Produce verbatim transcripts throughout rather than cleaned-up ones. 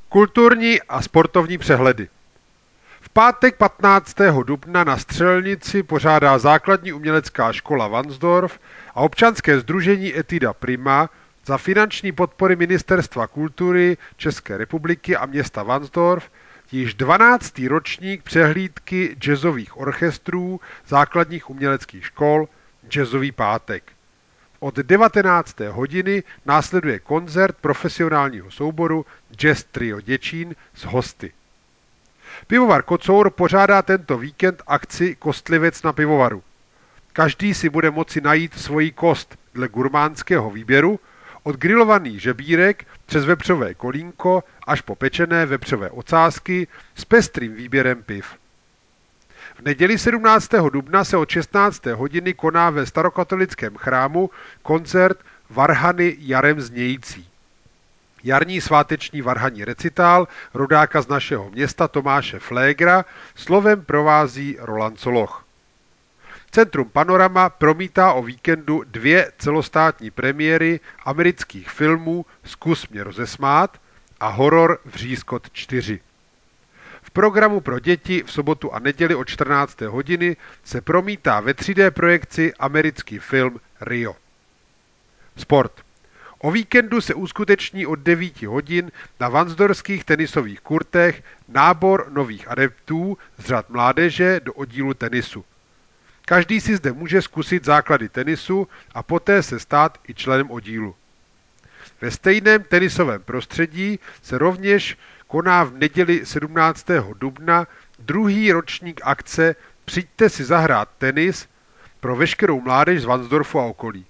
Kulturní a sportovní přehledy. V pátek patnáctého dubna na Střelnici pořádá základní umělecká škola Varnsdorf a občanské sdružení Etida Prima za finanční podpory Ministerstva kultury České republiky a města Varnsdorf již dvanáctý ročník přehlídky jazzových orchestrů základních uměleckých škol Jazzový pátek. Od devatenácté hodiny následuje koncert profesionálního souboru Jazz Trio Děčín s hosty. Pivovar Kocour pořádá tento víkend akci Kostlivec na pivovaru. Každý si bude moci najít svoji kost dle gurmánského výběru, od grilovaný žebírek přes vepřové kolínko až po pečené vepřové ocásky s pestrým výběrem piv. V neděli sedmnáctého dubna se od šestnácté hodiny koná ve starokatolickém chrámu koncert Varhany jarem znějící. Jarní sváteční varhanní recitál rodáka z našeho města Tomáše Flégra slovem provází Roland Soloch. Centrum Panorama promítá o víkendu dvě celostátní premiéry amerických filmů Zkus mě rozesmát a horor Vřízkot čtyři. V programu pro děti v sobotu a neděli od čtrnácté hodiny se promítá ve tři dé projekci americký film Rio. Sport. O víkendu se uskuteční od devíti hodin na varnsdorských tenisových kurtech nábor nových adeptů z řad mládeže do oddílu tenisu. Každý si zde může zkusit základy tenisu a poté se stát i členem oddílu. Ve stejném tenisovém prostředí se rovněž koná v neděli sedmnáctého dubna druhý ročník akce Přijďte si zahrát tenis pro veškerou mládež z Varnsdorfu a okolí.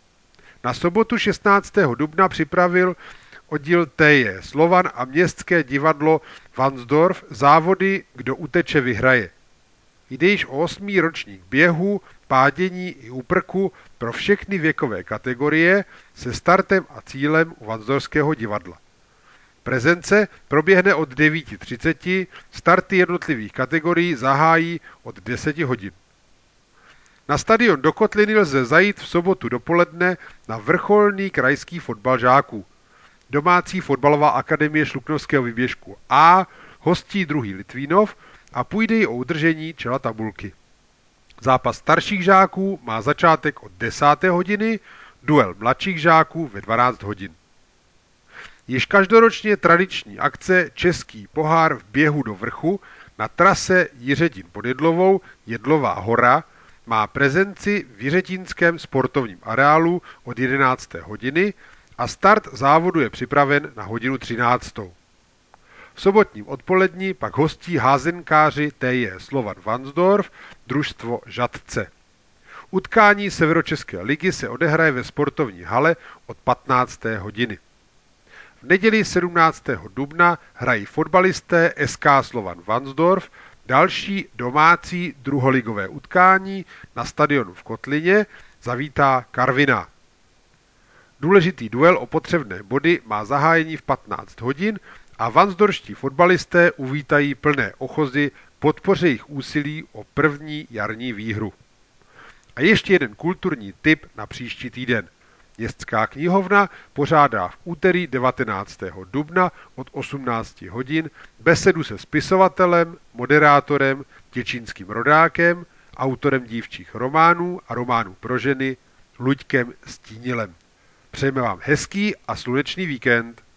Na sobotu šestnáctého dubna připravil oddíl T J Slovan a městské divadlo Varnsdorf závody Kdo uteče vyhraje. Jde již o osmý ročník běhu, pádění i úprku pro všechny věkové kategorie se startem a cílem u Varnsdorského divadla. Prezence proběhne od devět třicet, starty jednotlivých kategorií zahájí od deset hodin. Na stadion do Kotliny lze zajít v sobotu dopoledne na vrcholný krajský fotbal žáků. Domácí fotbalová akademie Šluknovského výběžku A hostí druhý Litvínov a půjde jí o udržení čela tabulky. Zápas starších žáků má začátek od desáté hodiny, duel mladších žáků ve dvanáct hodin. Již každoročně tradiční akce Český pohár v běhu do vrchu na trase Jiřetín pod Jedlovou Jedlová hora má prezenci v Jiřetínském sportovním areálu od jedenácté hodiny a start závodu je připraven na hodinu třináctou. V sobotním odpolední pak hostí házenkáři T J Slovan Varnsdorf družstvo Žatce. Utkání Severočeské ligy se odehraje ve sportovní hale od patnácté hodiny. V neděli sedmnáctého dubna hrají fotbalisté S K Slovan Varnsdorf další domácí druholigové utkání na stadionu v Kotlině zavítá Karviná. Důležitý duel o potřebné body má zahájení v patnáct hodin a varnsdorští fotbalisté uvítají plné ochozy podpoře jejich úsilí o první jarní výhru. A ještě jeden kulturní tip na příští týden. Městská knihovna pořádá v úterý devatenáctého dubna od osmnácti hodin besedu se spisovatelem, moderátorem, děčínským rodákem, autorem dívčích románů a románů pro ženy Luďkem Stínilem. Přejeme vám hezký a slunečný víkend.